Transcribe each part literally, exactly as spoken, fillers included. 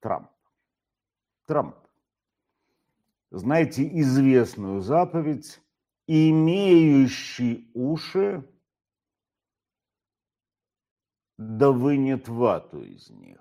Трамп. Трамп. Знаете известную заповедь «Имеющий уши, да вынет вату из них».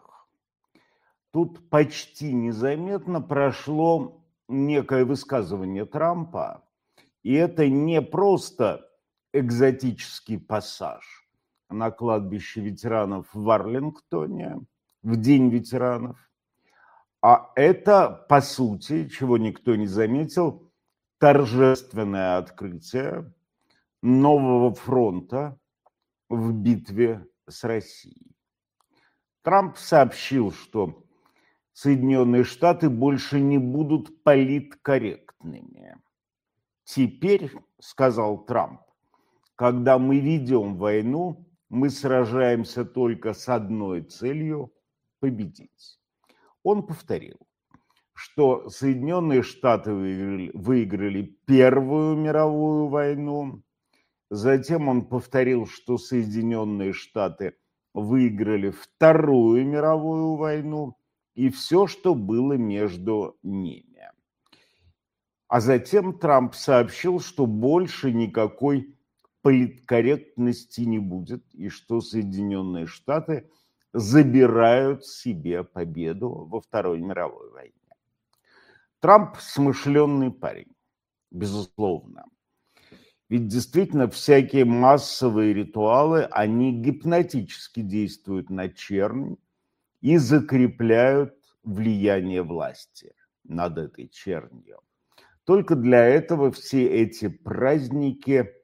Тут почти незаметно прошло некое высказывание Трампа, и это не просто экзотический пассаж на кладбище ветеранов в Арлингтоне в День ветеранов, а это, по сути, чего никто не заметил, торжественное открытие нового фронта в битве с Россией. Трамп сообщил, что Соединенные Штаты больше не будут политкорректными. Теперь, сказал Трамп, когда мы ведем войну, мы сражаемся только с одной целью – победить. Он повторил, что Соединенные Штаты выиграли, выиграли Первую мировую войну. Затем он повторил, что Соединенные Штаты выиграли Вторую мировую войну и все, что было между ними. А затем Трамп сообщил, что больше никакой политкорректности не будет, и что Соединенные Штаты забирают себе победу во Второй мировой войне. Трамп смышленый парень, безусловно. Ведь действительно всякие массовые ритуалы, они гипнотически действуют на чернь и закрепляют влияние власти над этой чернью. Только для этого все эти праздники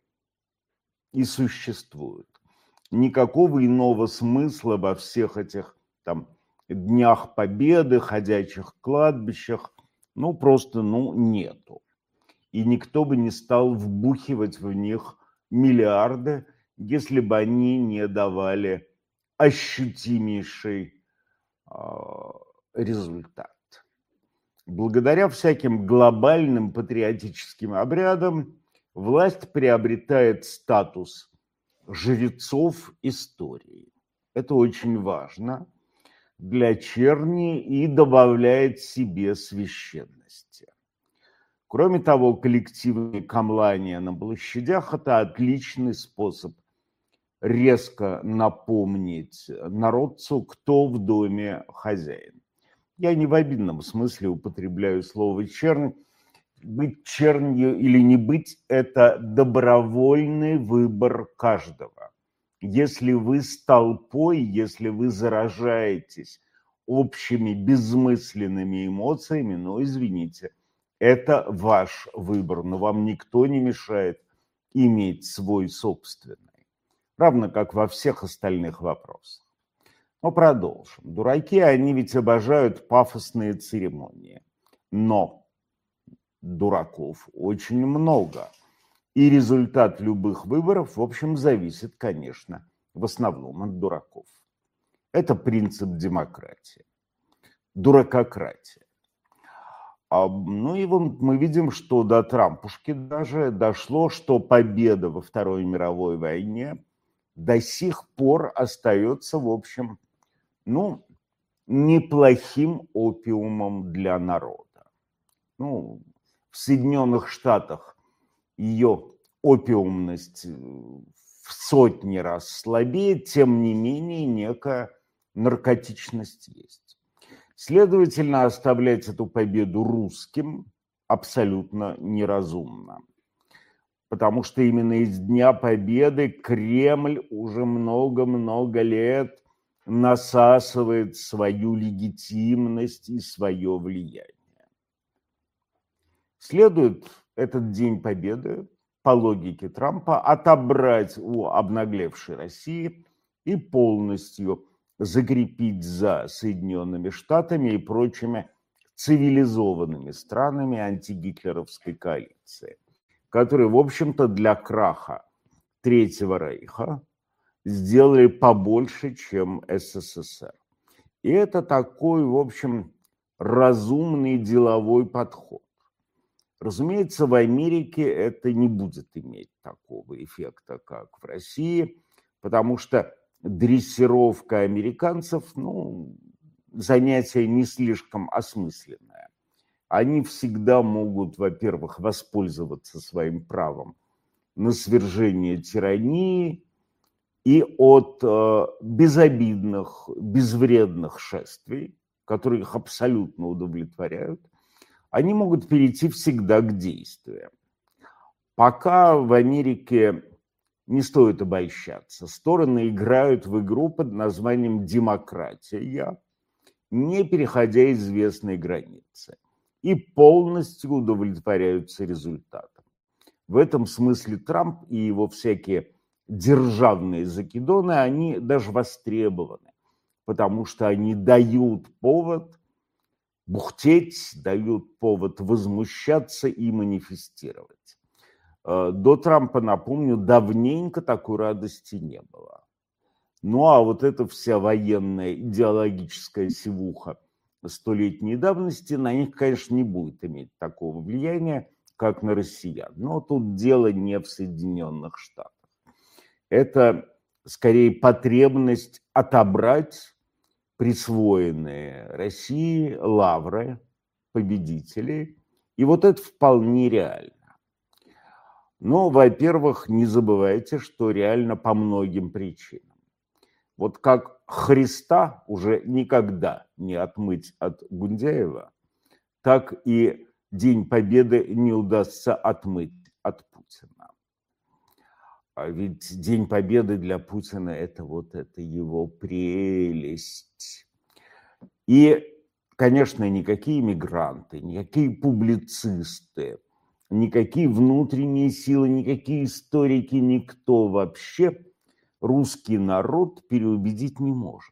и существуют. Никакого иного смысла во всех этих там днях победы, ходячих кладбищах, ну просто ну нету. И никто бы не стал вбухивать в них миллиарды, если бы они не давали ощутимейший э, результат. Благодаря всяким глобальным патриотическим обрядам власть приобретает статус жрецов истории. Это очень важно для черни и добавляет себе священности. Кроме того, коллективное камлание на площадях – это отличный способ резко напомнить народцу, кто в доме хозяин. Я не в обидном смысле употребляю слово «чернь». Быть чернью или не быть – это добровольный выбор каждого. Если вы с толпой, если вы заражаетесь общими безмысленными эмоциями, ну, извините, это ваш выбор, но вам никто не мешает иметь свой собственный. Равно как во всех остальных вопросах. Но продолжим. Дураки, они ведь обожают пафосные церемонии. Но дураков очень много. И результат любых выборов, в общем, зависит, конечно, в основном от дураков. Это принцип демократии. Дуракократия. А, ну и вот мы видим, что до Трампушки даже дошло, что победа во Второй мировой войне до сих пор остается, в общем, ну, неплохим опиумом для народа. Ну, в Соединенных Штатах ее опиумность в сотни раз слабее, тем не менее некая наркотичность есть. Следовательно, оставлять эту победу русским абсолютно неразумно. Потому что именно из Дня Победы Кремль уже много-много лет насасывает свою легитимность и свое влияние. Следует этот День Победы, по логике Трампа, отобрать у обнаглевшей России и полностью закрепить за Соединенными Штатами и прочими цивилизованными странами антигитлеровской коалиции, которые, в общем-то, для краха Третьего Рейха сделали побольше, чем СССР. И это такой, в общем, разумный деловой подход. Разумеется, в Америке это не будет иметь такого эффекта, как в России, потому что дрессировка американцев, ну, занятие не слишком осмысленное. Они всегда могут, во-первых, воспользоваться своим правом на свержение тирании и от э, безобидных, безвредных шествий, которые их абсолютно удовлетворяют, они могут перейти всегда к действиям. Пока в Америке не стоит обольщаться. Стороны играют в игру под названием «демократия», не переходя известной границы, и полностью удовлетворяются результатом. В этом смысле Трамп и его всякие державные закидоны, они даже востребованы, потому что они дают повод бухтеть, дают повод возмущаться и манифестировать. До Трампа, напомню, давненько такой радости не было. Ну а вот эта вся военная идеологическая сивуха столетней давности на них, конечно, не будет иметь такого влияния, как на россиян. Но тут дело не в Соединенных Штатах. Это скорее потребность отобрать присвоенные России лавры победителей. И вот это вполне реально. Но, во-первых, не забывайте, что реально по многим причинам. Вот как Христа уже никогда не отмыть от Гундяева, так и День Победы не удастся отмыть от Путина. А ведь День Победы для Путина – это вот это его прелесть. И, конечно, никакие мигранты, никакие публицисты, никакие внутренние силы, никакие историки, никто вообще русский народ переубедить не может.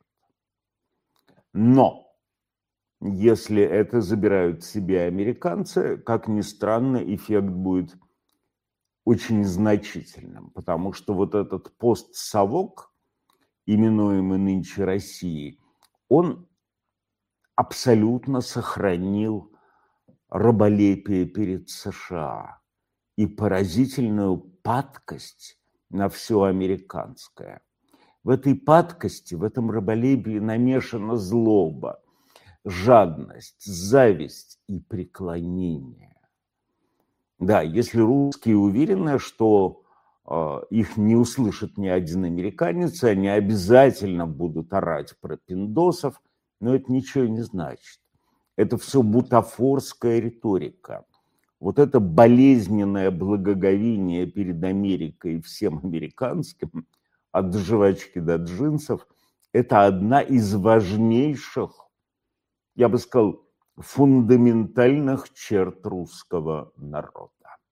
Но если это забирают себе американцы, как ни странно, эффект будет очень значительным, потому что вот этот постсовок, именуемый нынче Россией, он абсолютно сохранил раболепие перед США и поразительную падкость на все американское. В этой падкости, в этом раболепии намешана злоба, жадность, зависть и преклонение. Да, если русские уверены, что э, их не услышит ни один американец, они обязательно будут орать про пиндосов, но это ничего не значит. Это все бутафорская риторика. Вот это болезненное благоговение перед Америкой и всем американским, от жвачки до джинсов, это одна из важнейших, я бы сказал, фундаментальных черт русского народа.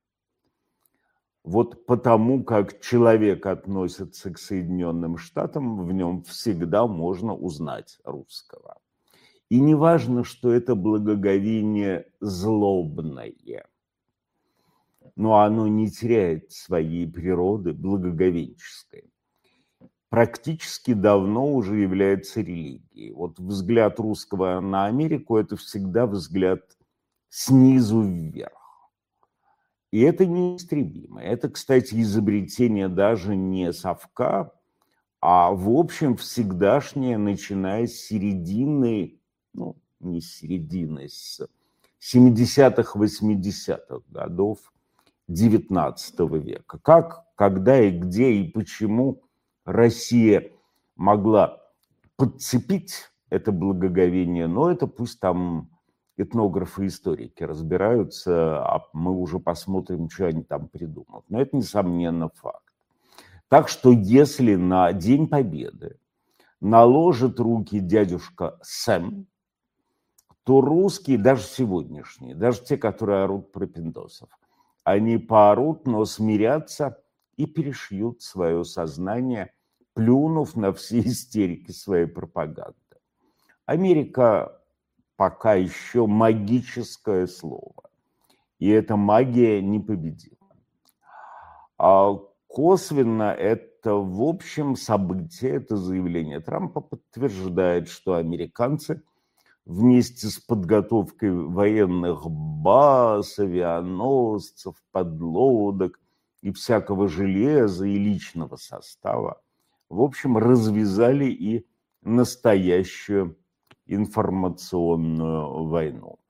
Вот потому, как человек относится к Соединенным Штатам, в нем всегда можно узнать русского. И не важно, что это благоговение злобное, но оно не теряет своей природы благоговенческой. Практически давно уже является религией. Вот взгляд русского на Америку – это всегда взгляд снизу вверх. И это неистребимо. Это, кстати, изобретение даже не совка, а в общем всегдашнее, начиная с середины, ну, не с середины, с семидесятых, восьмидесятых годов девятнадцатого века. Как, когда и где и почему Россия могла подцепить это благоговение, но это пусть там этнографы и историки разбираются, а мы уже посмотрим, что они там придумают. Но это, несомненно, факт. Так что если на День Победы наложит руки дядюшка Сэм, то русские, даже сегодняшние, даже те, которые орут про пиндосов, они поорут, но смирятся и перешьют свое сознание, плюнув на все истерики своей пропаганды. Америка пока еще магическое слово, и эта магия непобедима. А косвенно это, в общем, событие, это заявление Трампа подтверждает, что американцы вместе с подготовкой военных баз, авианосцев, подлодок и всякого железа и личного состава, в общем, развязали и настоящую информационную войну.